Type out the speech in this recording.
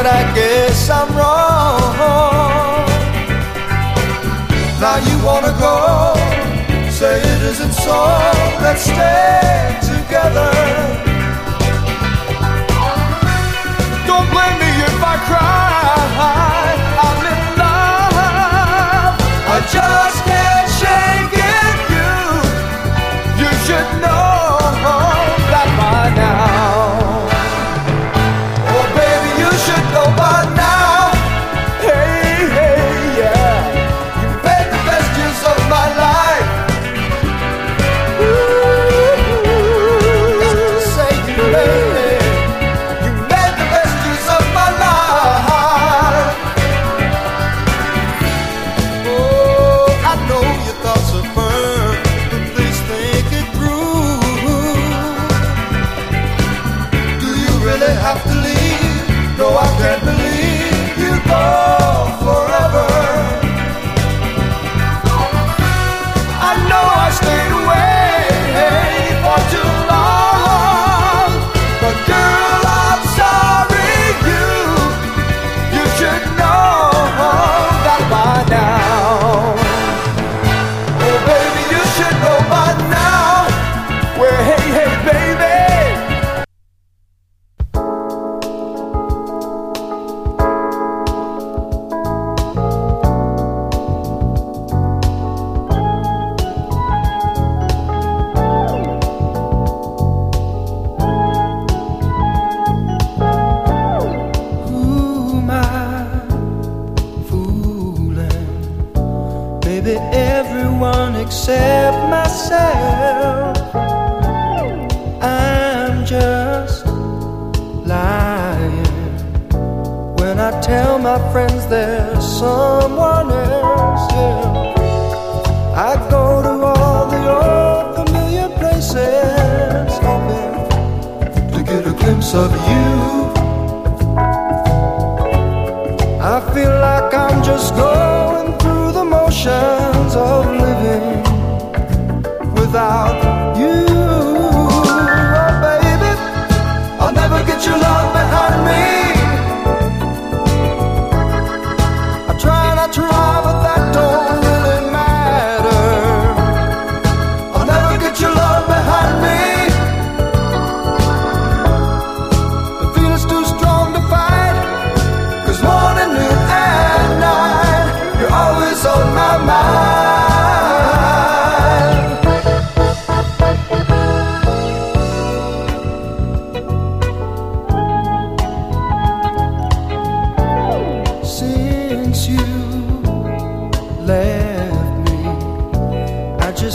but I guess I'm wrong. Now you wanna go, say it isn't so, let's stay together. Don't blame me if I cry, I'm in love. I just can't shake it, you should know that by now. Oh baby, you should know by now. Hey, hey, yeah, you made the best use of my life. Ooh, got to say you made it. You made the best use of my life. Oh, I know your thoughts are firm, but please think it through. Do you really have to leave? No, I can't believe you go forever. I know I stayed away for too long, but girl, I'm sorry. You should know that by now. Oh baby, you should know by now. Well, hey, hey, baby. Who am I fooling? Maybe everyone except myself. I'm just lying when I tell my friends there's someone else. Yeah. I go to all the old familiar places, hoping to get a glimpse of you. I feel like I'm just going through the motions of living without